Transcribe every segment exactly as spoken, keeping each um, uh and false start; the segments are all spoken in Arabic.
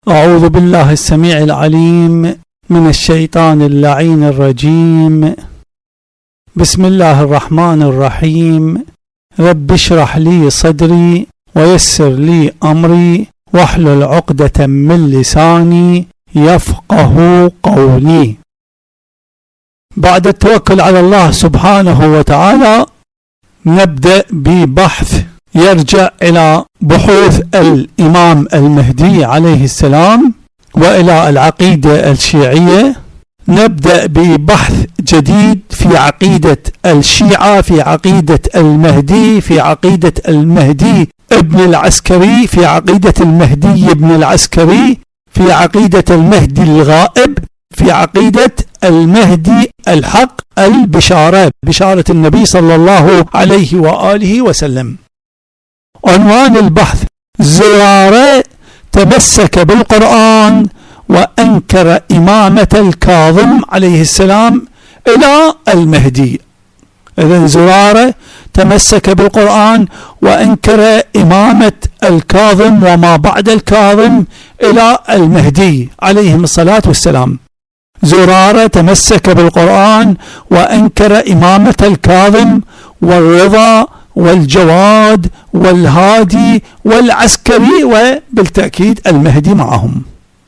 أعوذ بالله السميع العليم من الشيطان اللعين الرجيم. بسم الله الرحمن الرحيم. رب اشرح لي صدري ويسر لي أمري واحلل عقدة من لساني يفقه قولي. بعد التوكل على الله سبحانه وتعالى نبدأ ببحث يرجع إلى بحوث الإمام المهدي عليه السلام وإلى العقيدة الشيعية. نبدأ ببحث جديد في عقيدة الشيعة، في عقيدة المهدي، في عقيدة المهدي ابن العسكري، في عقيدة المهدي ابن العسكري، في عقيدة المهدي الغائب، في عقيدة المهدي الحق البشارة، بشارة النبي صلى الله عليه وآله وسلم. عنوان البحث: زرارة تمسك بالقرآن وأنكر إمامة الكاظم عليه السلام إلى المهدي. إذن زرارة تمسك بالقرآن وأنكر إمامة الكاظم وما بعد الكاظم إلى المهدي عليهم الصلاة والسلام. زرارة تمسك بالقرآن وأنكر إمامة الكاظم والرضا والجواد والهادي والعسكري، وبالتأكيد المهدي معهم.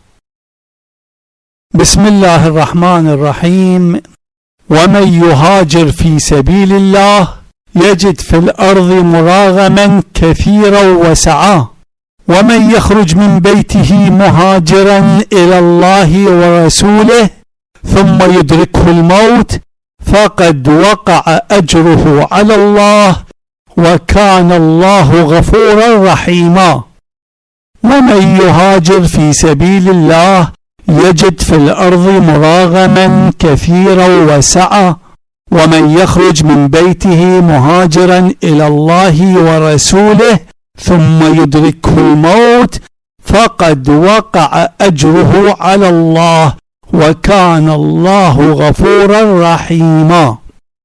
بسم الله الرحمن الرحيم. ومن يهاجر في سبيل الله يجد في الأرض مراغما كثيرا وسعا ومن يخرج من بيته مهاجرا إلى الله ورسوله ثم يدركه الموت فقد وقع أجره على الله وكان الله غفورا رحيما. ومن يهاجر في سبيل الله يجد في الأرض مراغما كثيرا وسعا ومن يخرج من بيته مهاجرا إلى الله ورسوله ثم يدركه الموت فقد وقع أجره على الله وكان الله غفورا رحيما.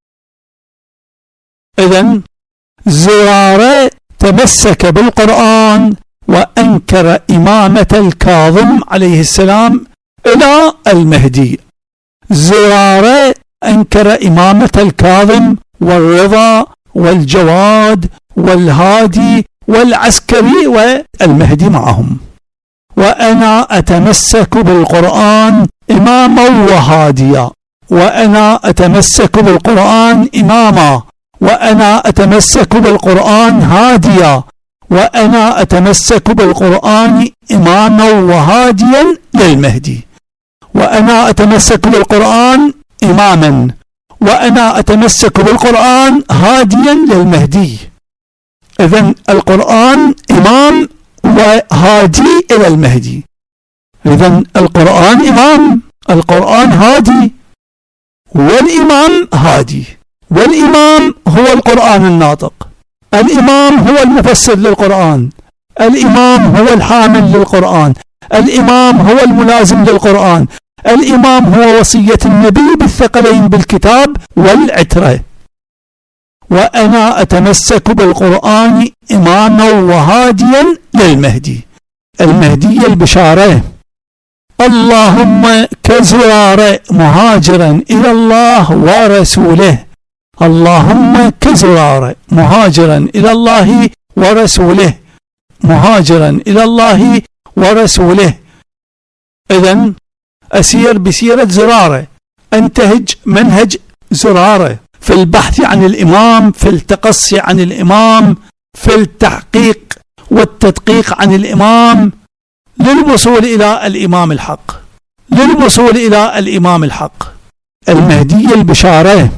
إذن زرارة تمسك بالقرآن وأنكر إمامة الكاظم عليه السلام إلى المهدي. زرارة أنكر إمامة الكاظم والرضا والجواد والهادي والعسكري والمهدي معهم. وأنا أتمسك بالقرآن إماما وهاديا، وأنا أتمسك بالقرآن إماما، وأنا أتمسك بالقرآن هاديا، وأنا أتمسك بالقرآن إماما وهاديا للمهدي. وأنا أتمسك بالقرآن إماما، وأنا أتمسك بالقرآن هاديا للمهدي. إذن القرآن إمام وهادي إلى المهدي. إذن القرآن إمام، القرآن هادي، والإمام هادي. والإمام هو القرآن الناطق، الإمام هو المفسر للقرآن، الإمام هو الحامل للقرآن، الإمام هو الملازم للقرآن، الإمام هو وصية النبي بالثقلين بالكتاب والعترة. وأنا أتمسك بالقرآن إماما وهاديا للمهدي. المهدي البشارة. اللهم كزرار مهاجرا إلى الله ورسوله، اللهم كزرار مهاجرا إلى الله ورسوله، مهاجرا إلى الله ورسوله. إذن أسير بسيرة زرارة، أنتهج منهج زرارة في البحث عن الإمام، في التقصي عن الإمام، في التحقيق والتدقيق عن الإمام للوصول إلى الإمام الحق، للوصول إلى الإمام الحق المهدي البشارة.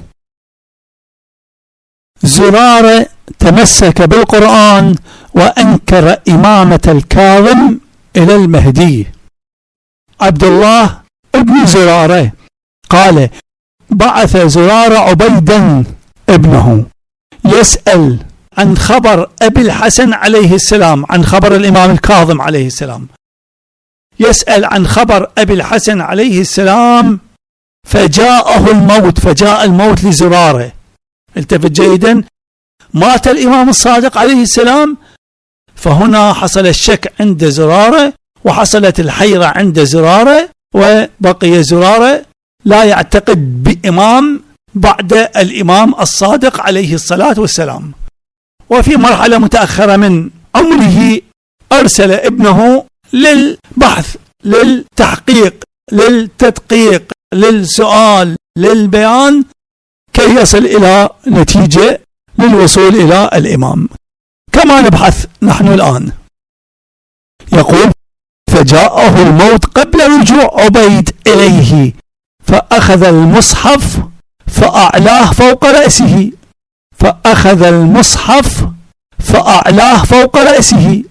زرارة تمسك بالقرآن وأنكر إمامة الكاظم إلى المهدي. عبد الله ابن زرارة قال: بعث زرارة عبيدا ابنه يسأل عن خبر أبي الحسن عليه السلام، عن خبر الإمام الكاظم عليه السلام، يسأل عن خبر أبي الحسن عليه السلام، فجاءه الموت، فجاء الموت لزرارة. التفت جيدا، مات الإمام الصادق عليه السلام، فهنا حصل الشك عند زرارة وحصلت الحيرة عند زرارة، وبقي زرارة لا يعتقد بإمام بعد الإمام الصادق عليه الصلاة والسلام. وفي مرحلة متأخرة من عمره أرسل ابنه للبحث، للتحقيق، للتدقيق، للسؤال، للبيان، كي يصل إلى نتيجة للوصول إلى الإمام، كما نبحث نحن الآن. يقول: فجاءه الموت قبل رجوع عبيد إليه، فأخذ المصحف فأعلاه فوق رأسه فأخذ المصحف فأعلاه فوق رأسه.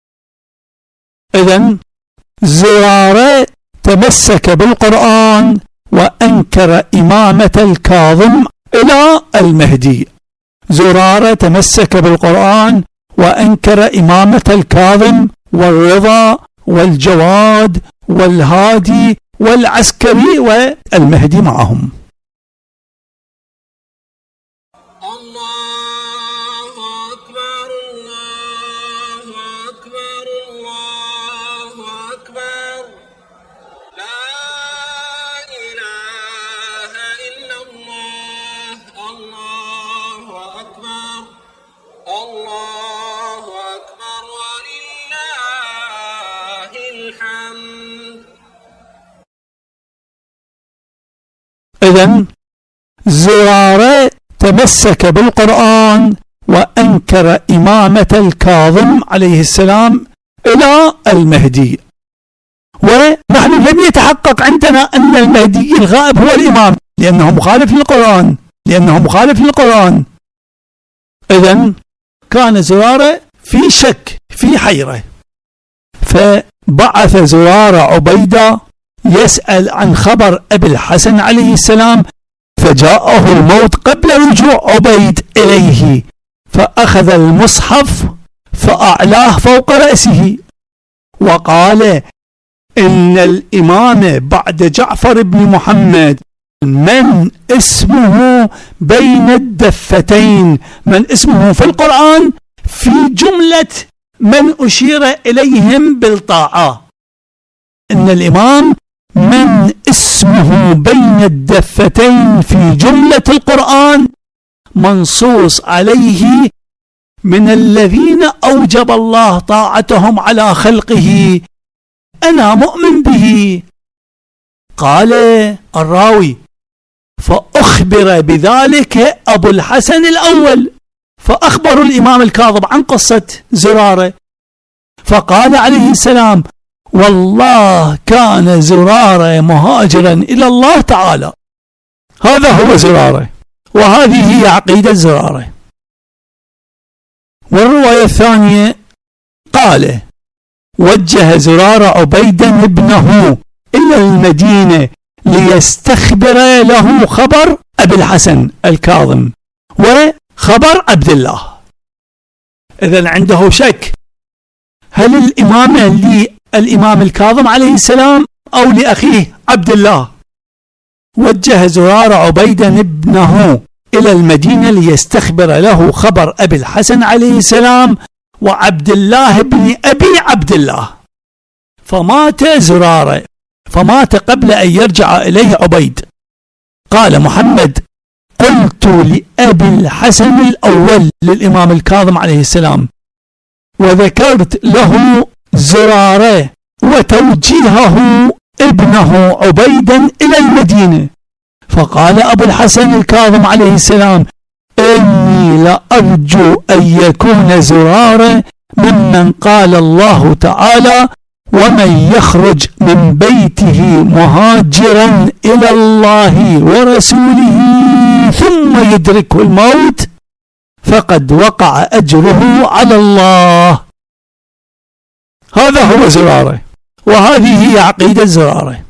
إذن زرارة تمسك بالقرآن وأنكر إمامة الكاظم إلى المهدي. زرارة تمسك بالقرآن وأنكر إمامة الكاظم والرضا والجواد والهادي والعسكري والمهدي معهم. الله أكبر الله أكبر الله أكبر لا إله إلا الله الله أكبر الله أكبر ولله الحمد. إذن زرارة تمسك بالقرآن وأنكر إمامة الكاظم عليه السلام إلى المهدي، ونحن لم يتحقق عندنا أن المهدي الغائب هو الإمام، لأنه مخالف للقرآن لأنه مخالف للقرآن. إذن كان زرارة في شك، في حيرة، فبعث زرارة عبيدة يسأل عن خبر أبي الحسن عليه السلام، فجاءه الموت قبل رجوع عبيد إليه، فأخذ المصحف فأعلاه فوق رأسه، وقال: إن الإمام بعد جعفر بن محمد من اسمه بين الدفتين، من اسمه في القرآن في جملة من أشير إليهم بالطاعة. إن الإمام من اسمه بين الدفتين في جملة القرآن منصوص عليه من الذين أوجب الله طاعتهم على خلقه، أنا مؤمن به. قال الراوي: فأخبر بذلك أبو الحسن الأول، فأخبر الإمام الكاظم عن قصة زرارة، فقال عليه السلام: والله كان زرارة مهاجرا إلى الله تعالى. هذا هو زرارة، وهذه هي عقيدة زرارة. والرواية الثانية قال: وجه زرارة عبيدا ابنه إلى المدينة ليستخبر له خبر أبي الحسن الكاظم وخبر عبد الله. إذن عنده شك، هل الإمامة للإمام الكاظم عليه السلام أو لأخيه عبد الله؟ وجه زرارة عبيدا ابنه إلى المدينة ليستخبر له خبر أبي الحسن عليه السلام وعبد الله بن أبي عبد الله، فمات زرارة، فمات قبل أن يرجع إليه عبيد. قال محمد: قلت لأبي الحسن الأول للإمام الكاظم عليه السلام، وذكرت له زرارة وتوجيهه ابنه عبيدا إلى المدينة، فقال أبو الحسن الكاظم عليه السلام: إني لأرجو أن يكون زرارة ممن قال الله تعالى: ومن يخرج من بيته مهاجرا إلى الله ورسوله ثم يدركه الموت فقد وقع أجره على الله. هذا هو زرارة، وهذه هي عقيدة زرارة.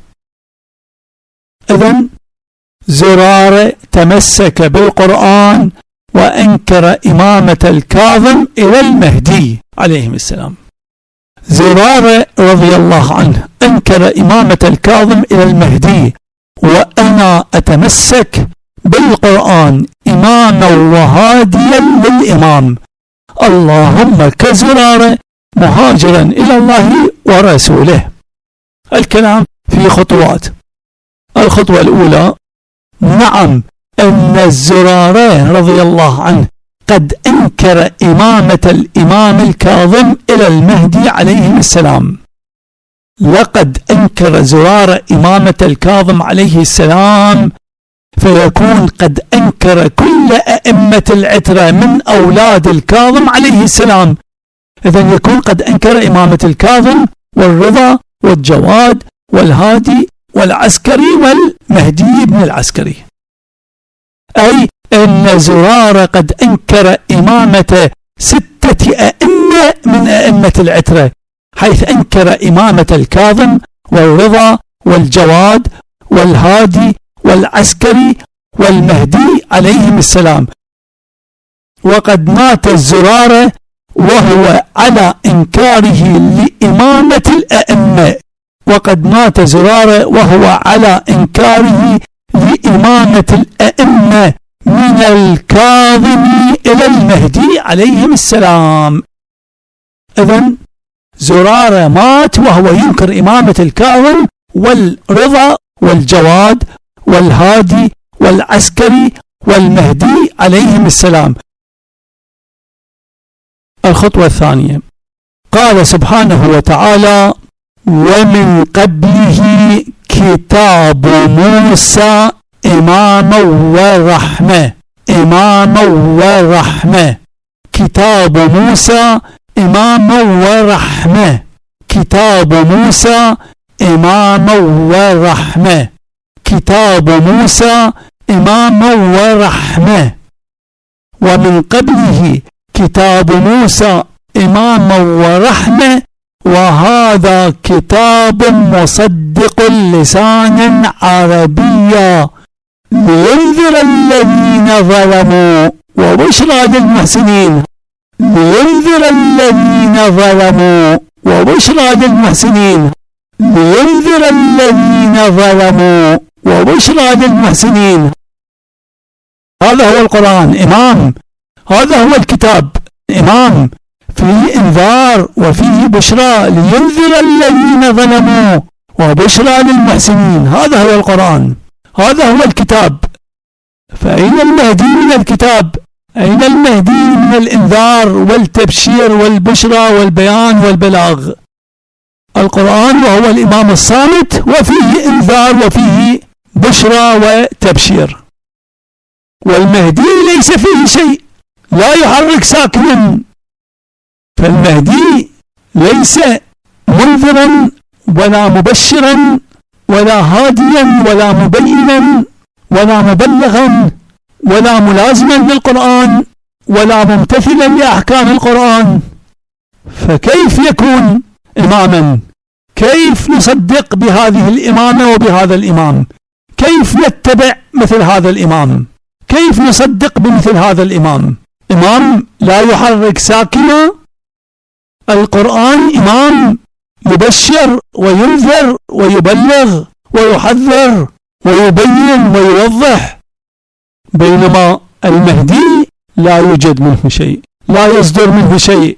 إذن زرارة تمسك بالقرآن وأنكر إمامة الكاظم إلى المهدي عليه السلام. زرارة رضي الله عنه أنكر إمامة الكاظم إلى المهدي، وأنا أتمسك بالقرآن إماما وهاديا للإمام. اللهم كزرارة مهاجرا إلى الله ورسوله. الكلام في خطوات. الخطوة الأولى: نعم، أن الزرارة رضي الله عنه قد أنكر إمامة الإمام الكاظم إلى المهدي عليه السلام. لقد أنكر زرارة إمامة الكاظم عليه السلام، فيكون قد أنكر كل أئمة العترة من أولاد الكاظم عليه السلام. إذن يكون قد أنكر إمامة الكاظم والرضا والجواد والهادي والعسكري والمهدي بن العسكري، أي أن زرارة قد أنكر إمامة ستة أئمة من أئمة العترة، حيث أنكر إمامة الكاظم والرضا والجواد والهادي والعسكري والمهدي عليهم السلام. وقد مات الزرارة وهو على إنكاره لإمامة الأئمة وقد مات زرارة وهو على إنكاره لإمامة الأئمة من الكاظم إلى المهدي عليهم السلام. إذن زرارة مات وهو ينكر إمامة الكاظم والرضا والجواد والهادي والعسكري والمهدي عليهم السلام. الخطوة الثانية: قال سبحانه وتعالى: ومن قبله كتاب موسى إماما ورحمة. إماما ورحمة. كتاب موسى إماما ورحمة. كتاب موسى إماما ورحمة. كتاب موسى إماما ورحمة. ومن قبله كتاب موسى إماما ورحمة، وهذا كتاب مصدق لسانا عربيا لينذر الذين ظلموا وبشرى للمحسنين. لينذر الذين ظلموا وبشرى للمحسنين. لينذر الذين ظلموا وبشرى للمحسنين. هذا هو القرآن إمام، هذا هو الكتاب إمام، فيه إنذار وفيه بشرى لينذر الذين ظلموا وبشرى للمحسنين. هذا هو القرآن، هذا هو الكتاب. فأين المهدي من الكتاب؟ أين المهدي من الإنذار والتبشير والبشرى والبيان والبلاغ؟ القرآن وهو الإمام الصامت، وفيه إنذار وفيه بشرى وتبشير. والمهدي ليس فيه شيء، لا يحرك ساكنا. فالمهدي ليس منذرا ولا مبشرا ولا هاديا ولا مبينا ولا مبلغا ولا ملازما للقرآن ولا ممتثلا لأحكام القرآن. فكيف يكون إماما؟ كيف نصدق بهذه الإمامة وبهذا الإمام؟ كيف نتبع مثل هذا الإمام؟ كيف نصدق بمثل هذا الإمام؟ إمام لا يحرك ساكنا. القرآن إمام يبشر وينذر ويبلغ ويحذر ويبين ويوضح، بينما المهدي لا يوجد منه شيء، لا يصدر منه شيء.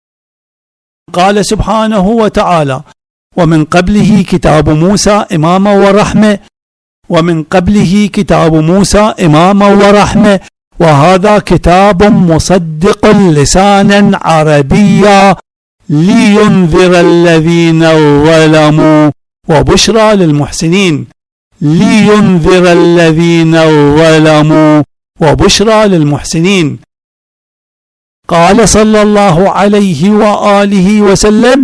قال سبحانه وتعالى: ومن قبله كتاب موسى إماما ورحمة. ومن قبله كتاب موسى إماما ورحمة، وهذا كتاب مصدق لسانا عربيا لينذر الذين ظلموا وبشرى للمحسنين. لينذر الذين ظلموا وبشرى للمحسنين. قال صلى الله عليه وآله وسلم: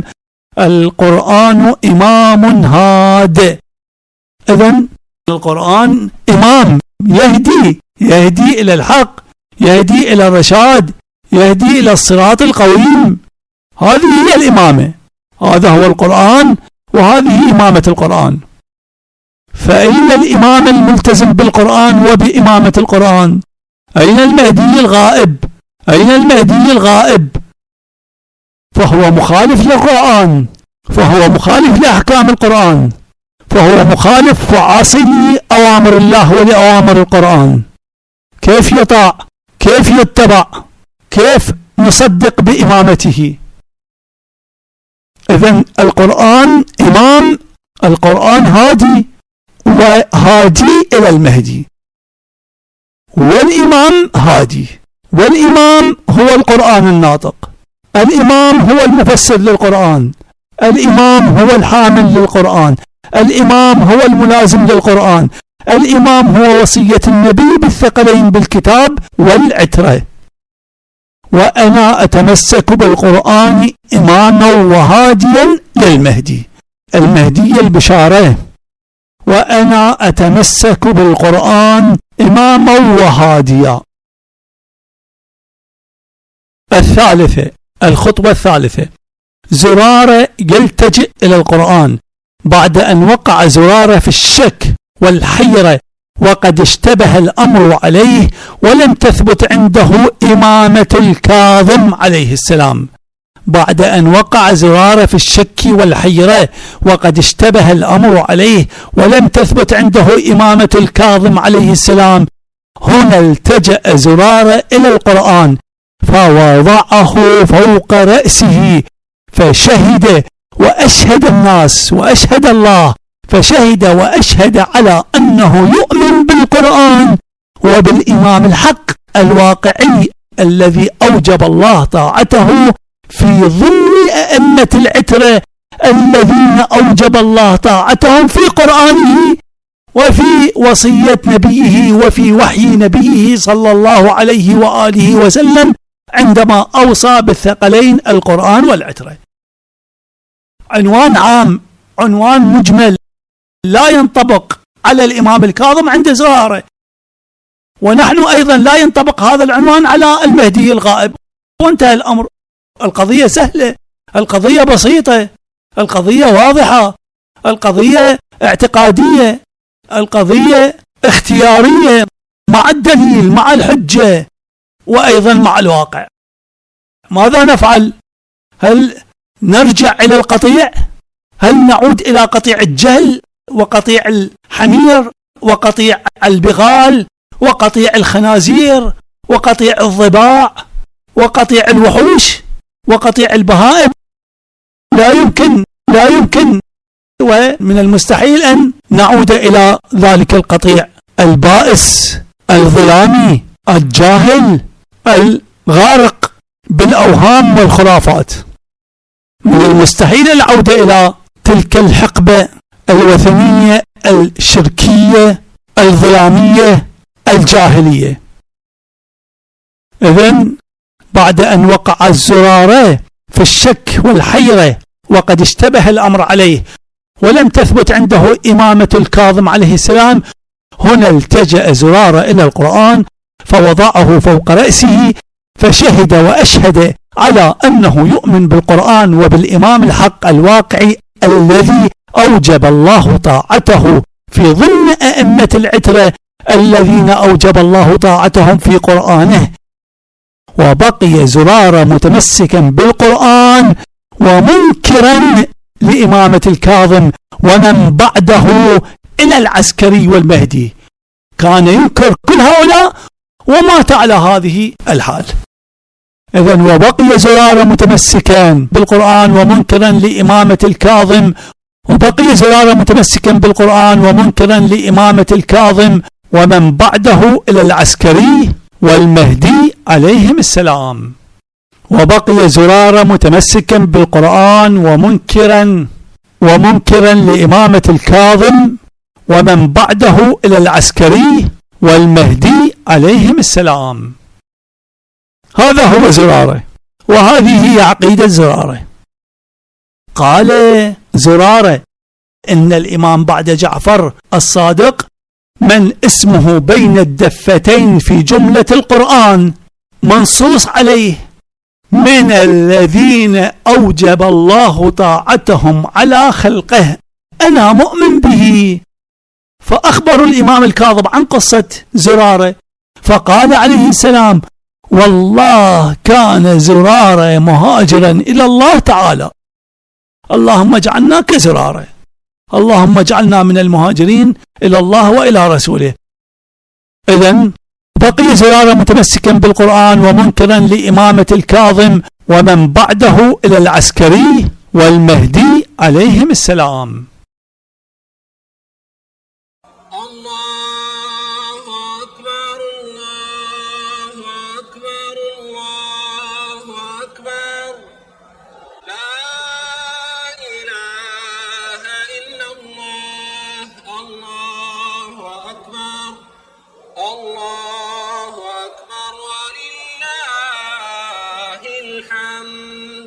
القرآن إمام هاد. إذن القرآن إمام يهدي يهدي إلى الحق، يهدي إلى الرشاد، يهدي إلى الصراط القويم. هذه هي الإمامة، هذا هو القرآن، وهذه إمامة القرآن. فأين الإمام الملتزم بالقرآن وبإمامة القرآن؟ أين المهدي الغائب؟ أين المهدي الغائب؟ فهو مخالف للقرآن، فهو مخالف لأحكام القرآن، فهو مخالف وعاصي لأوامر الله ولأوامر القرآن. كيف يطاع؟ كيف يتبع؟ كيف نصدق بإمامته؟ إذن القرآن إمام، القرآن هادي، وهادي إلى المهدي، والإمام هادي، والإمام هو القرآن الناطق، الإمام هو المفسر للقرآن، الإمام هو الحامل للقرآن، الإمام هو الملازم للقرآن، الإمام هو وصية النبي بالثقلين بالكتاب والعترة. وأنا أتمسك بالقرآن إماما وهاديا للمهدي، المهدي البشارة، وأنا أتمسك بالقرآن إماما وهاديا. الثالثة، الخطوة الثالثة، زرارة يلتجئ إلى القرآن بعد أن وقع زرارة في الشك والحيرة وقد اشتبه الأمر عليه ولم تثبت عنده إمامة الكاظم عليه السلام. بعد أن وقع زرارة في الشك والحيرة وقد اشتبه الأمر عليه ولم تثبت عنده إمامة الكاظم عليه السلام، هنا التجأ زرارة إلى القرآن فوضعه فوق رأسه فشهد وأشهد الناس وأشهد الله، فشهد وأشهد على أنه يؤمن بالقرآن وبالإمام الحق الواقعي الذي أوجب الله طاعته في ضمن أئمة العترة الذين أوجب الله طاعتهم في قرآنه وفي وصية نبيه وفي وحي نبيه صلى الله عليه وآله وسلم عندما أوصى بالثقلين القرآن والعترة. عنوان عام، عنوان مجمل لا ينطبق على الإمام الكاظم عند زرارة، ونحن أيضا لا ينطبق هذا العنوان على المهدي الغائب، وانتهى الأمر. القضية سهلة، القضية بسيطة، القضية واضحة، القضية اعتقادية، القضية اختيارية مع الدليل مع الحجة وأيضا مع الواقع. ماذا نفعل؟ هل نرجع إلى القطيع؟ هل نعود إلى قطيع الجهل وقطيع الحمير وقطيع البغال وقطيع الخنازير وقطيع الضباع وقطيع الوحوش وقطيع البهائم؟ لا يمكن، لا يمكن، ومن المستحيل أن نعود إلى ذلك القطيع البائس الظلامي الجاهل الغارق بالأوهام والخرافات. من المستحيل العودة إلى تلك الحقبة الوثنية الشركية الظلامية الجاهلية. إذن بعد أن وقع الزرارة في الشك والحيرة وقد اشتبه الأمر عليه ولم تثبت عنده إمامة الكاظم عليه السلام، هنا التجأ زرارة إلى القرآن فوضعه فوق رأسه فشهد وأشهد على أنه يؤمن بالقرآن وبالإمام الحق الواقعي الذي أوجب الله طاعته في ضمن أئمة العترة الذين أوجب الله طاعتهم في قرآنه. وبقي زرارة متمسكا بالقرآن ومنكرا لإمامة الكاظم ومن بعده إلى العسكري والمهدي، كان ينكر كل هؤلاء ومات على هذه الحال. إذن وبقي زرارة متمسكا بالقرآن ومنكرا لإمامة الكاظم، وبقي زرارة متمسكا بالقرآن ومنكرا لإمامة الكاظم ومن بعده إلى العسكري والمهدي عليهم السلام. وبقي زرارة متمسكا بالقرآن ومنكرا ومنكرا لإمامة الكاظم ومن بعده إلى العسكري والمهدي عليهم السلام. هذا هو زرارة، وهذه هي عقيدة زرارة. قال زرارة إن الإمام بعد جعفر الصادق من اسمه بين الدفتين في جملة القرآن منصوص عليه من الذين أوجب الله طاعتهم على خلقه، أنا مؤمن به. فأخبر الإمام الكاظم عن قصة زرارة فقال عليه السلام والله كان زرارة مهاجرا إلى الله تعالى، اللهم اجعلنا كزرارة، اللهم اجعلنا من المهاجرين إلى الله وإلى رسوله. إذن بقي زرارة متمسكا بالقرآن ومنكرا لإمامة الكاظم ومن بعده إلى العسكري والمهدي عليهم السلام. الله أكبر الله أكبر الله أكبر لا إله إلا الله الله أكبر الله أكبر ولله الحمد.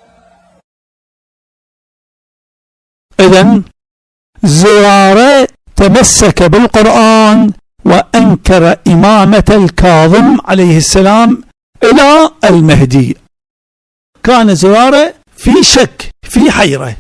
إذن زرارة تمسك بالقرآن وأنكر إمامة الكاظم عليه السلام إلى المهدي. كان زرارة في شك في حيرة،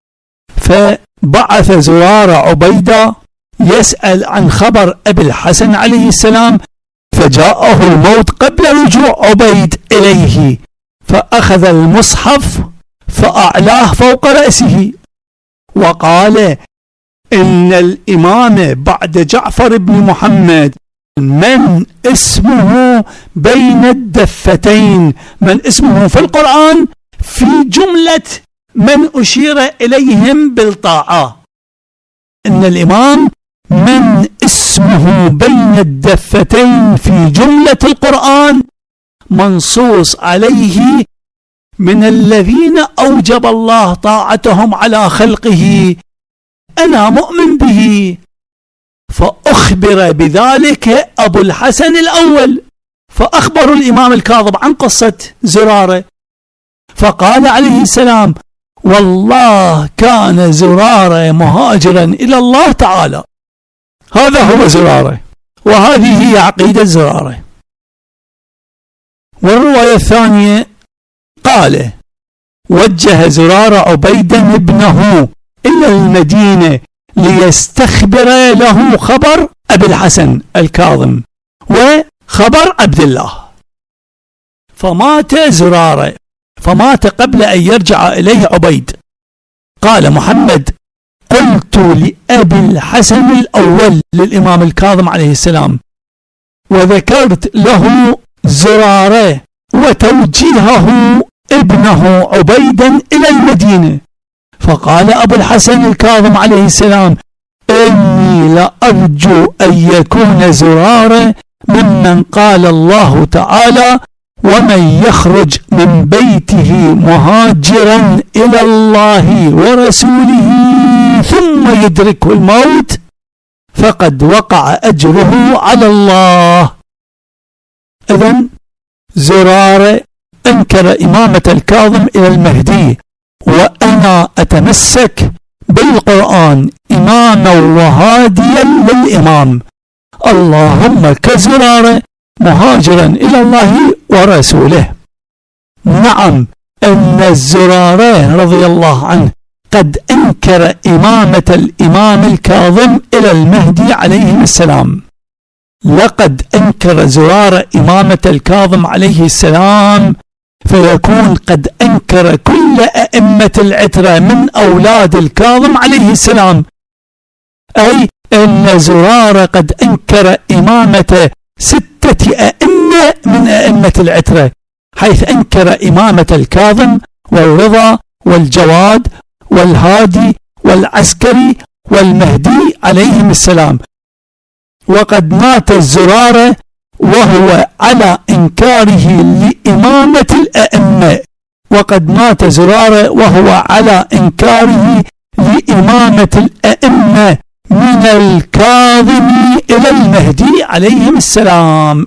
فبعث زرارة عبيدة يسأل عن خبر أبي الحسن عليه السلام، فجاءه الموت قبل رجوع عبيد إليه، فأخذ المصحف فأعلاه فوق رأسه وقال: إن الإمام بعد جعفر بن محمد من اسمه بين الدفتين، من اسمه في القرآن في جملة من أشير إليهم بالطاعة. إن الإمام من اسمه بين الدفتين في جملة القرآن منصوص عليه من الذين أوجب الله طاعتهم على خلقه، أنا مؤمن به. فأخبر بذلك أبو الحسن الأول، فأخبر الإمام الكاظم عن قصة زرارة، فقال عليه السلام: والله كان زرارة مهاجرا إلى الله تعالى. هذا هو زرارة، وهذه هي عقيدة زرارة. والرواية الثانية قال: وجه زرارة عبيدا ابنه إلى المدينة ليستخبر له خبر أبي الحسن الكاظم وخبر عبد الله، فمات زرارة، فمات قبل أن يرجع إليه عبيد. قال محمد: قلت لأبي الحسن الأول للإمام الكاظم عليه السلام وذكرت له زرارة وتوجيهه ابنه عبيدا إلى المدينة، فقال أبو الحسن الكاظم عليه السلام: إني لأرجو أن يكون زرارة ممن قال الله تعالى: ومن يخرج من بيته مهاجرا إلى الله ورسوله ثم يدركه الموت فقد وقع أجره على الله. إذن زرارة أنكر إمامة الكاظم إلى المهدي، وأنا أتمسك بالقرآن إماما وهاديا للإمام، اللهم كزرارة مهاجرا إلى الله ورسوله. نعم، أن الزرارة رضي الله عنه قد أنكر إمامة الإمام الكاظم إلى المهدي عليه السلام. لقد أنكر زرارة إمامة الكاظم عليه السلام، فيكون قد أنكر كل أئمة العترة من أولاد الكاظم عليه السلام، أي أن زرارة قد أنكر إمامة ستة أئمة من أئمة العترة، حيث أنكر إمامة الكاظم والرضا والجواد والهادي والعسكري والمهدي عليهم السلام. وقد مات الزرارة وهو على إنكاره لإمامة الأئمة، وقد مات زرارة وهو على إنكاره لإمامة الأئمة من الكاظم إلى المهدي عليهم السلام.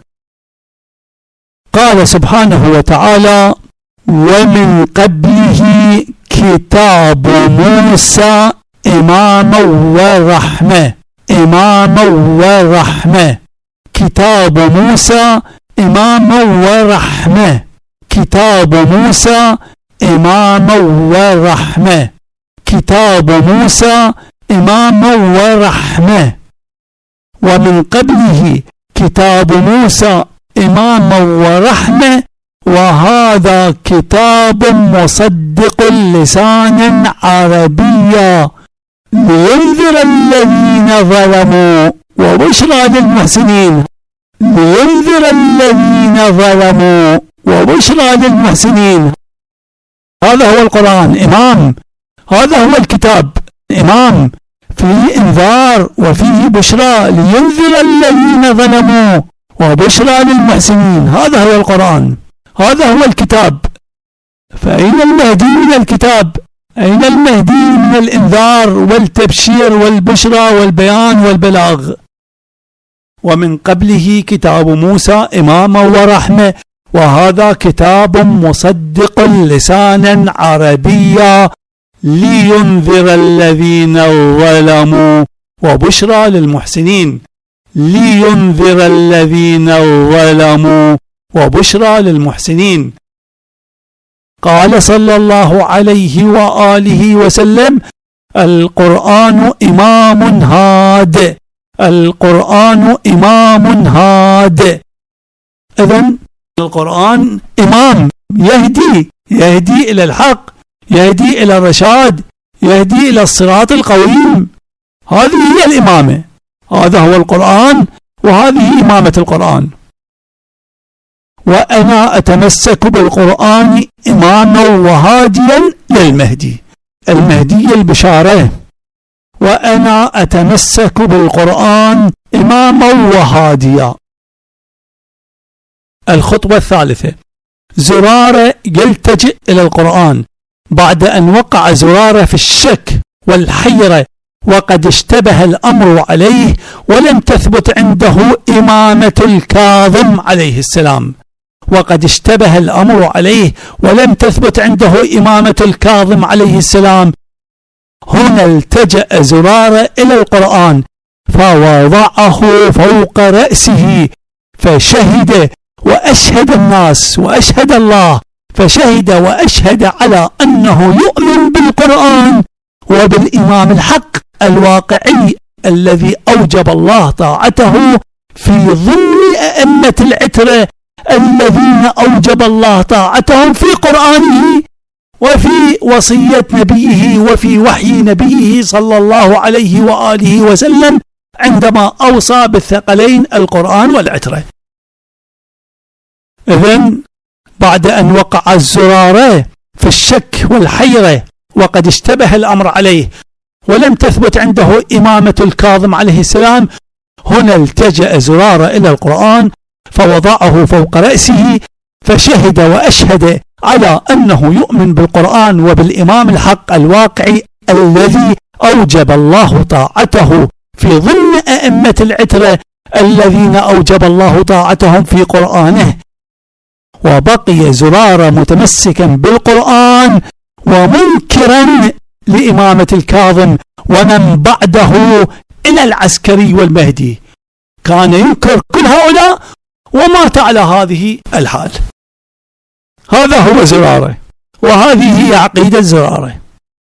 قال سبحانه وتعالى: ومن قبله كتاب موسى إماما ورحمة، إماما ورحمة، كتاب موسى إماما ورحمة، كتاب موسى إماما ورحمة، كتاب موسى إماما ورحمة. ومن قبله كتاب موسى إماما ورحمة، وهذا كتاب مصدق لسانا عربيا لينذر الذين ظلموا وبشرى للمحسنين، لينذر الذين ظلموا وبشرى للمحسنين. هذا هذا هو القرآن إمام، هذا هو الكتاب إمام، فيه إنذار وفيه بشرى لينذر الذين ظلموا وبشرى للمحسنين. هذا هو القرآن، هذا هو الكتاب. فأين المهدي من الكتاب؟ أين المهدي من الإنذار والتبشير والبشرى والبيان والبلاغ؟ ومن قبله كتاب موسى إماما ورحمة، وهذا كتاب مصدق لسانا عربيا لينذر الذين ظلموا وبشرى للمحسنين. لينذر الذين ظلموا وبشرى للمحسنين. قال صلى الله عليه وآله وسلم: القرآن إمام هاد، القرآن إمام هاد. إذن القرآن إمام يهدي، يهدي إلى الحق، يهدي إلى الرشاد، يهدي إلى الصراط القويم. هذه هي الإمامة، هذا هو القرآن، وهذه إمامة القرآن. وأنا أتمسك بالقرآن إماما وهاديا للمهدي، المهدي البشارة. وأنا أتمسك بالقرآن إماما وهاديا. الخطوة الثالثة: زرارة يلتجئ إلى القرآن بعد أن وقع زرارة في الشك والحيرة وقد اشتبه الأمر عليه ولم تثبت عنده إمامة الكاظم عليه السلام. وقد اشتبه الأمر عليه ولم تثبت عنده إمامة الكاظم عليه السلام. هنا التجأ زرارة إلى القرآن فوضعه فوق رأسه فشهد وأشهد الناس وأشهد الله، فشهد وأشهد على أنه يؤمن بالقرآن وبالإمام الحق الواقعي الذي أوجب الله طاعته في ضمن أئمة العترة الذين أوجب الله طاعتهم في قرآنه وفي وصية نبيه وفي وحي نبيه صلى الله عليه وآله وسلم عندما أوصى بالثقلين القرآن والعترة. إذن بعد أن وقع الزرارة في الشك والحيرة وقد اشتبه الأمر عليه ولم تثبت عنده إمامة الكاظم عليه السلام، هنا التجأ زرارة إلى القرآن فوضعه فوق رأسه فشهد وأشهد على أنه يؤمن بالقرآن وبالإمام الحق الواقعي الذي أوجب الله طاعته في ضمن أئمة العترة الذين أوجب الله طاعتهم في قرآنه. وبقي زرارة متمسكا بالقرآن ومنكرا لإمامة الكاظم ومن بعده إلى العسكري والمهدي، كان ينكر كل هؤلاء ومات على هذه الحال. هذا هو زرارة، وهذه هي عقيدة زرارة.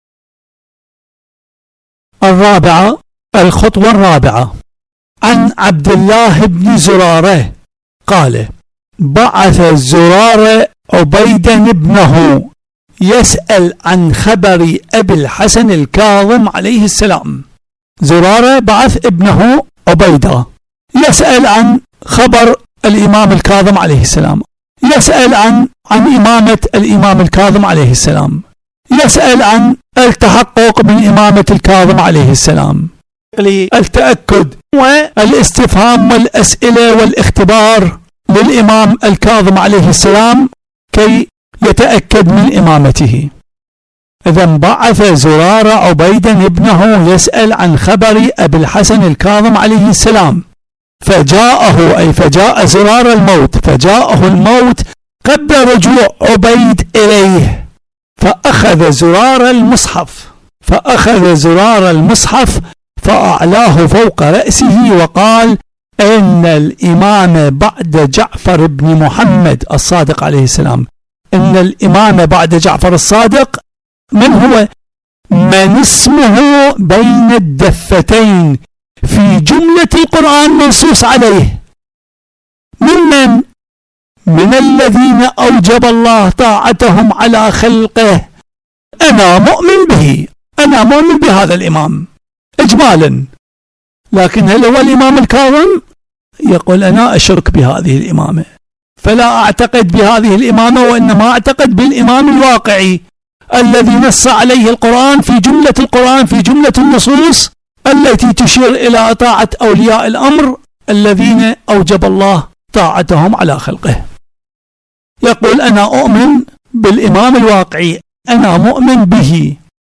الرابعة، الخطوة الرابعة، عن عبد الله بن زرارة قال: بعث زرارة عبيدا ابنه يسأل عن خبر أبي الحسن الكاظم عليه السلام. زرارة بعث ابنه عبيدة يسأل عن خبر الإمام الكاظم عليه السلام، يسأل عن عن إمامة الإمام الكاظم عليه السلام، يسأل عن التحقق من إمامة الكاظم عليه السلام، التأكد والاستفهام والأسئلة والاختبار للإمام الكاظم عليه السلام كي يتأكد من إمامته. إذن بعث زرارة عبيدا ابنه يسأل عن خبر أبي الحسن الكاظم عليه السلام، فجاءه أي فجاء زرارة الموت، فجاءه الموت قبل رجوع عبيد إليه، فأخذ زرارة المصحف فأخذ زرارة المصحف فأعلاه فوق رأسه وقال: إن الإمام بعد جعفر بن محمد الصادق عليه السلام، إن الإمام بعد جعفر الصادق من هو؟ من اسمه بين الدفتين في جملة القرآن منصوص عليه. ممن؟ من الذين أوجب الله طاعتهم على خلقه. أنا مؤمن به، أنا مؤمن بهذا الإمام إجمالا، لكن هل هو الإمام الكاظم؟ يقول: أنا أشرك بهذه الإمامة، فلا أعتقد بهذه الإمامة وإنما أعتقد بالإمام الواقعي الذي نص عليه القرآن في جملة القرآن في جملة النصوص التي تشير إلى طاعة أولياء الأمر الذين أوجب الله طاعتهم على خلقه. يقول أنا أؤمن بالإمام الواقعي، أنا مؤمن به.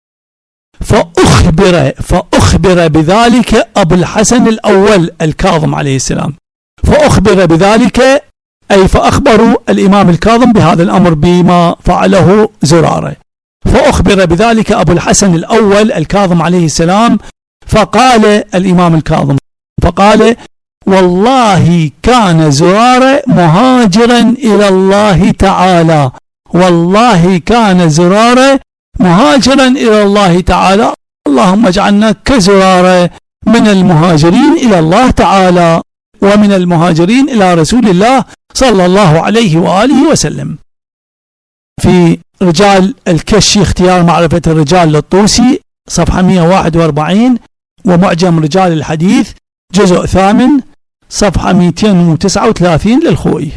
فأخبر فأخبر بذلك أبو الحسن الأول الكاظم عليه السلام، فأخبر بذلك أي فأخبروا الإمام الكاظم بهذا الأمر بما فعله زرارة. فأخبر بذلك أبو الحسن الأول الكاظم عليه السلام، فقال الإمام الكاظم فقال والله كان زرارة مهاجرا إلى الله تعالى، والله كان زرارة مهاجرا إلى الله تعالى، اللهم اجعلنا كزرارة من المهاجرين إلى الله تعالى ومن المهاجرين إلى رسول الله صلى الله عليه وآله وسلم. في رجال الكشي اختيار معرفة الرجال للطوسي صفحة مئة وواحد وأربعين، ومعجم رجال الحديث جزء ثامن صفحة مئتين وتسعة وثلاثين للخوئي.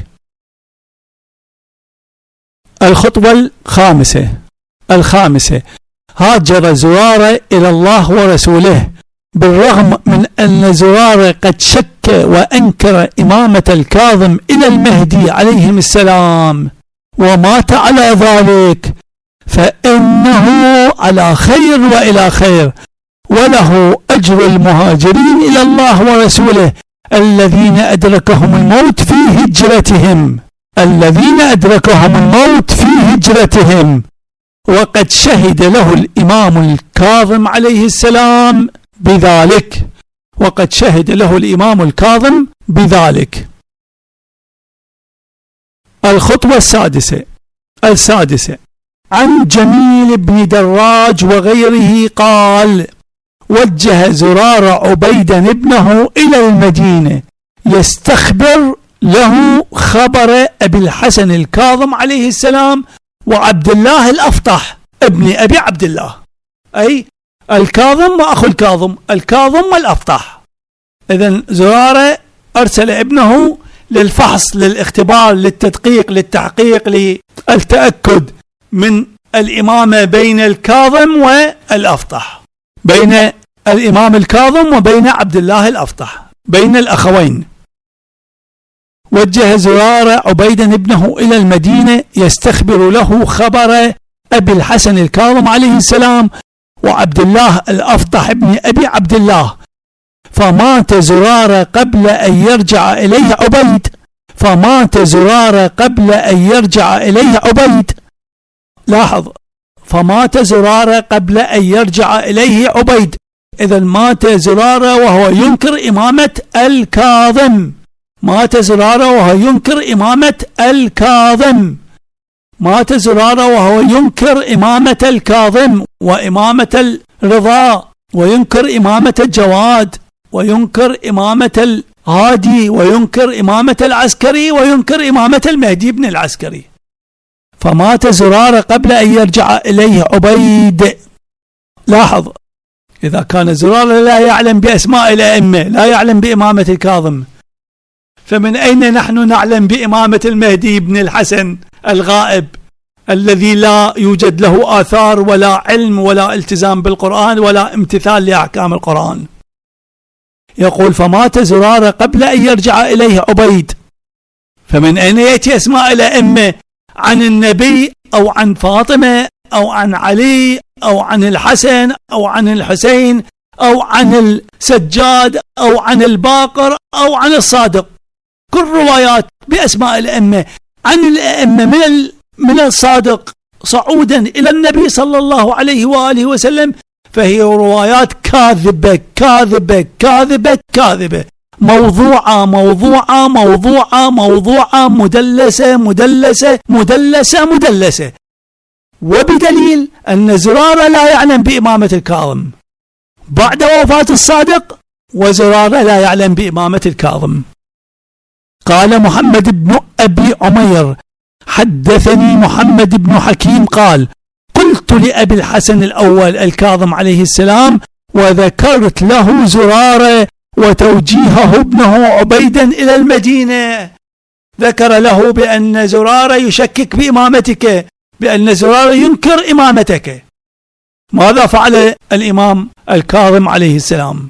الخطوة الخامسة الخامسة هاجر زرارة إلى الله ورسوله، بالرغم من أن زرارة قد شك وأنكر إمامة الكاظم إلى المهدي عليهم السلام ومات على ذلك، فإنه على خير وإلى خير، وله أجر المهاجرين إلى الله ورسوله الذين أدركهم الموت في هجرتهم الذين أدركهم الموت في هجرتهم وقد شهد له الإمام الكاظم عليه السلام بذلك وقد شهد له الإمام الكاظم بذلك. الخطوة السادسة السادسة عن جميل بن دراج وغيره قال وجه زرارة عبيدا ابنه إلى المدينة يستخبر له خبر أبي الحسن الكاظم عليه السلام وعبد الله الأفطح ابن أبي عبد الله، أي الكاظم وأخو الكاظم، الكاظم والأفطح. إذن زرارة أرسل ابنه للفحص، للاختبار، للتدقيق، للتحقيق، للتأكد من الإمامة بين الكاظم والأفطح، بين الإمام الكاظم وبين عبد الله الأفطح، بين الأخوين. وجه زرارة عبيدا ابنه إلى المدينة يستخبر له خبر أبي الحسن الكاظم عليه السلام وعبد الله الأفطح ابن أبي عبد الله، فمات زرارة قبل أن يرجع إليه عبيد فمات زرارة قبل أن يرجع إليه عبيد لاحظ، فمات زرارة قبل أن يرجع إليه عبيد. إذا مات زرارة وهو ينكر إمامة الكاظم مات زرارة وهو ينكر إمامة الكاظم مات زرارة وهو ينكر إمامة الكاظم وإمامة الرضا، وينكر إمامة الجواد، وينكر إمامة الهادي، وينكر إمامة العسكري، وينكر إمامة المهدي بن العسكري. فمات زرارة قبل أن يرجع إليه عبيد. لاحظ، إذا كان زرارة لا يعلم بأسماء الأئمة، لا يعلم بإمامة الكاظم، فمن أين نحن نعلم بإمامة المهدي بن الحسن الغائب الذي لا يوجد له آثار ولا علم ولا التزام بالقرآن ولا امتثال لأحكام القرآن؟ يقول فمات زرارة قبل أن يرجع إليه عبيد. فمن أين يأتي أسماء الأئمة عن النبي أو عن فاطمة أو عن علي أو عن الحسن أو عن الحسين أو عن السجاد أو عن الباقر أو عن الصادق؟ كل روايات بأسماء الأئمة عن الأئمة من من الصادق صعودا إلى النبي صلى الله عليه وآله وسلم، فهي روايات كاذبة كاذبة كاذبة كاذبة، موضوعة موضوعة موضوعة موضوعة، مدلسة مدلسة مدلسة مدلسة، وبدليل أن زرارة لا يعلم بإمامة الكاظم بعد وفاة الصادق، وزرارة لا يعلم بإمامة الكاظم. قال محمد بن أبي عمير حدثني محمد بن حكيم قال قلت لأبي الحسن الأول الكاظم عليه السلام وذكرت له زرارة وتوجيهه ابنه عبيدا إلى المدينة، ذكر له بأن زرارة يشكك بإمامتك، بأن زرارة ينكر إمامتك. ماذا فعل الإمام الكاظم عليه السلام؟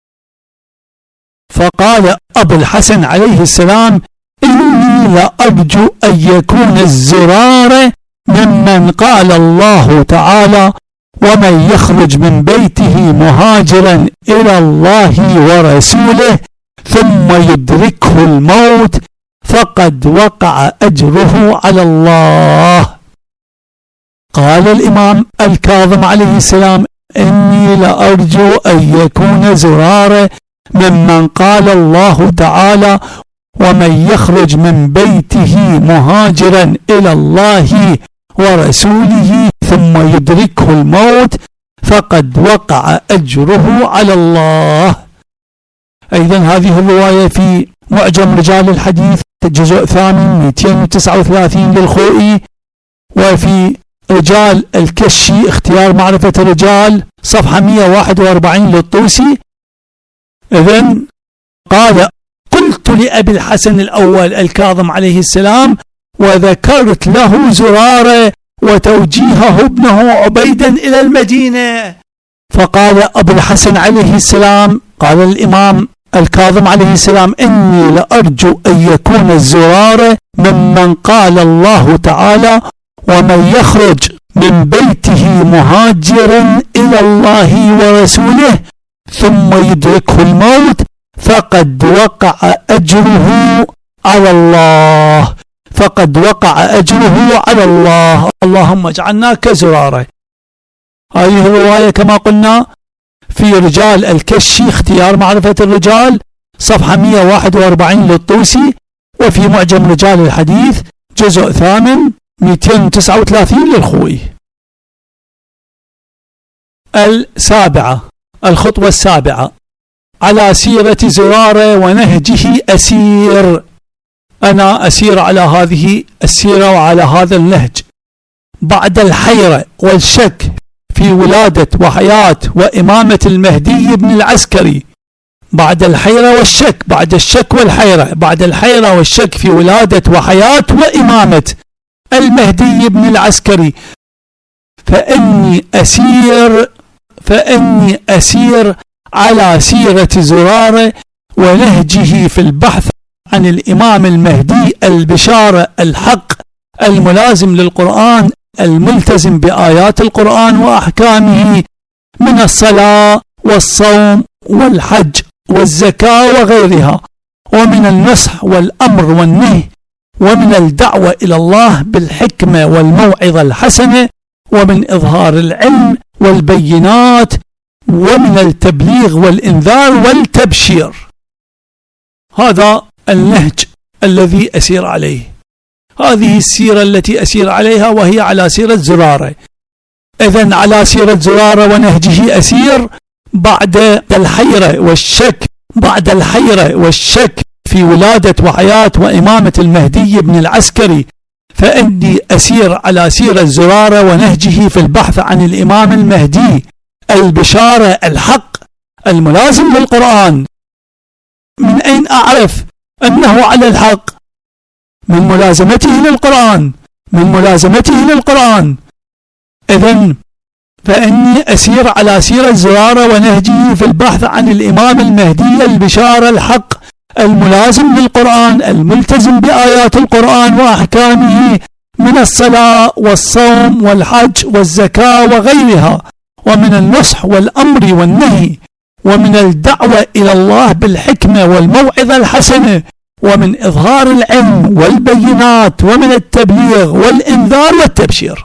فقال أبو الحسن عليه السلام: إني لأرجو أن يكون الزرار ممن قال الله تعالى: ومن يخرج من بيته مهاجرا إلى الله ورسوله ثم يدركه الموت فقد وقع أجره على الله. قال الإمام الكاظم عليه السلام: إني لأرجو أن يكون زرار ممن قال الله تعالى: ومن يخرج من بيته مهاجرا إلى الله ورسوله ثم يدركه الموت فقد وقع أجره على الله. أيضا هذه الرواية في معجم رجال الحديث الجزء الثامن مئتين وتسعة وثلاثين للخوئي، وفي رجال الكشي اختيار معرفة الرجال صفحة مئة وواحد وأربعين للطوسي. إذن قال: قلت لأبي الحسن الأول الكاظم عليه السلام وذكرت له زرارة وتوجيهه ابنه عبيدا إلى المدينة. فقال أبو الحسن عليه السلام، قال الإمام الكاظم عليه السلام: إني لأرجو أن يكون الزرارة ممن قال الله تعالى: ومن يخرج من بيته مهاجرا إلى الله ورسوله ثم يدركه الموت فقد وقع أجره على الله. فقد وقع أجره على الله. اللهم اجعلنا كزرارة. هذه الرواية كما قلنا في رجال الكشي اختيار معرفة الرجال صفحة مئة وواحد وأربعين للطوسي، وفي معجم رجال الحديث جزء ثامن مئتين وتسعة وثلاثين للخوئي. السابعة، الخطوة السابعة، على سيرة زرارة ونهجه أسير. أنا أسير على هذه السيرة وعلى هذا النهج بعد الحيرة والشك في ولادة وحياة وإمامة المهدي بن العسكري. بعد الحيرة والشك، بعد الشك والحيرة، بعد الحيرة والشك في ولادة وحياة وإمامة المهدي بن العسكري، فإني أسير فإني أسير على سيرة زرارة ونهجه في البحث عن الإمام المهدي البشارة الحق الملازم للقرآن الملتزم بآيات القرآن وأحكامه من الصلاة والصوم والحج والزكاة وغيرها، ومن النصح والأمر والنهي، ومن الدعوة إلى الله بالحكمة والموعظة الحسنة، ومن إظهار العلم والبينات، ومن التبليغ والإنذار والتبشير. هذا النهج الذي أسير عليه، هذه السيرة التي أسير عليها، وهي على سيرة زرارة. إذن على سيرة زرارة ونهجه أسير بعد الحيرة والشك بعد الحيرة والشك في ولادة وحياة وإمامة المهدي بن العسكري، فإني أسير على سيرة زرارة ونهجه في البحث عن الإمام المهدي البشارة الحق الملازم للقرآن. من أين أعرف أنه على الحق؟ من ملازمته للقرآن، من ملازمته للقرآن. إذن فإني أسير على سيرة زرارة ونهجه في البحث عن الإمام المهدي البشارة الحق الملازم للقرآن الملتزم بآيات القرآن وأحكامه من الصلاة والصوم والحج والزكاة وغيرها، ومن النصح والأمر والنهي، ومن الدعوة إلى الله بالحكمة والموعظة الحسنة، ومن إظهار العلم والبينات، ومن التبليغ والإنذار والتبشير.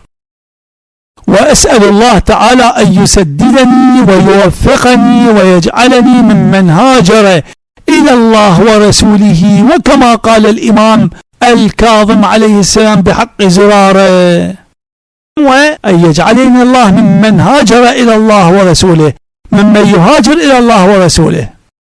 وأسأل الله تعالى أن يسددني ويوفقني ويجعلني ممن هاجر إلى الله ورسوله، وكما قال الإمام الكاظم عليه السلام بحق زرارة، وأن يجعلني الله ممن هاجر إلى الله ورسوله، ممن يهاجر إلى الله ورسوله.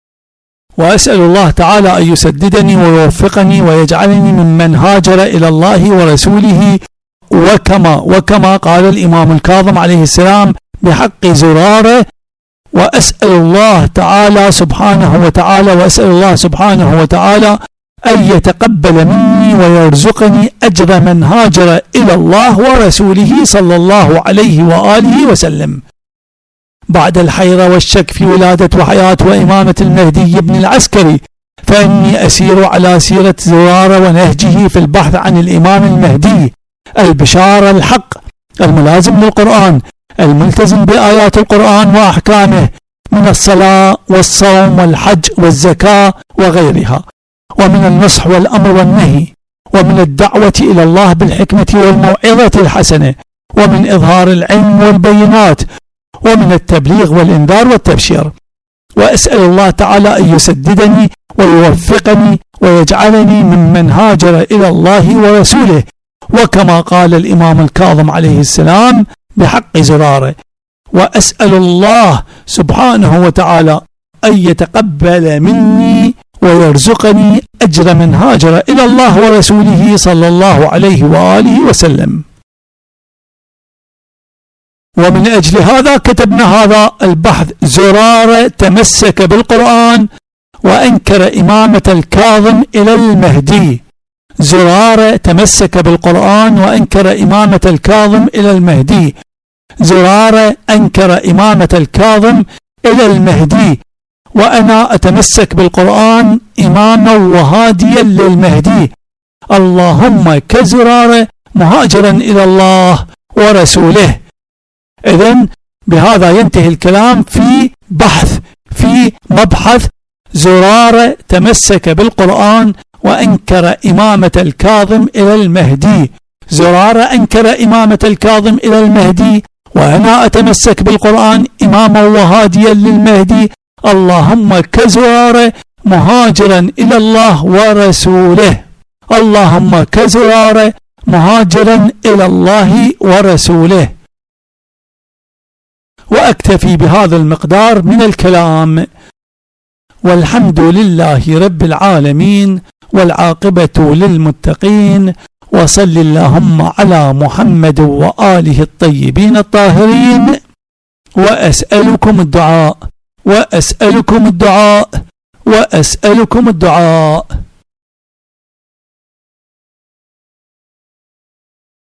وأسأل الله تعالى أن يسددني ويوفقني ويجعلني ممن هاجر إلى الله ورسوله، وكما وكما قال الإمام الكاظم عليه السلام بحق زرارة. وأسأل الله تعالى سبحانه وتعالى وأسأل الله سبحانه وتعالى أن يتقبل مني ويرزقني أجر من هاجر إلى الله ورسوله صلى الله عليه وآله وسلم. بعد الحيرة والشك في ولادة وحياة وإمامة المهدي بن العسكري، فإني أسير على سيرة زرارة ونهجه في البحث عن الإمام المهدي البشارة الحق الملازم للقرآن الملتزم بآيات القرآن وأحكامه من الصلاة والصوم والحج والزكاة وغيرها، ومن النصح والأمر والنهي، ومن الدعوة إلى الله بالحكمة والموعظة الحسنة، ومن إظهار العلم والبينات، ومن التبليغ والإنذار والتبشير. وأسأل الله تعالى أن يسددني ويوفقني ويجعلني ممن هاجر إلى الله ورسوله، وكما قال الإمام الكاظم عليه السلام بحق زرارة: وأسأل الله سبحانه وتعالى أن يتقبل مني ويرزقني أجر من هاجر إلى الله ورسوله صلى الله عليه وآله وسلم. ومن أجل هذا كتبنا هذا البحث. زرارة تمسك بالقرآن وأنكر إمامة الكاظم إلى المهدي. زرارة تمسك بالقرآن وأنكر إمامة الكاظم إلى المهدي. زرارة أنكر إمامة الكاظم إلى المهدي، وأنا أتمسك بالقرآن إماما وهاديا للمهدي، اللهم كزرارة مهاجرا إلى الله ورسوله. إذن بهذا ينتهي الكلام في بحث في مبحث زرارة تمسك بالقرآن وأنكر إمامة الكاظم إلى المهدي. زرارة أنكر إمامة الكاظم إلى المهدي، وأنا أتمسك بالقرآن إماما وهاديا للمهدي، اللهم كزرارة مهاجرا إلى الله ورسوله. اللهم كزرارة مهاجرا إلى الله ورسوله. وأكتفي بهذا المقدار من الكلام، والحمد لله رب العالمين، والعاقبة للمتقين، وصل اللهم على محمد وآله الطيبين الطاهرين. وأسألكم الدعاء وأسألكم الدعاء وأسألكم الدعاء.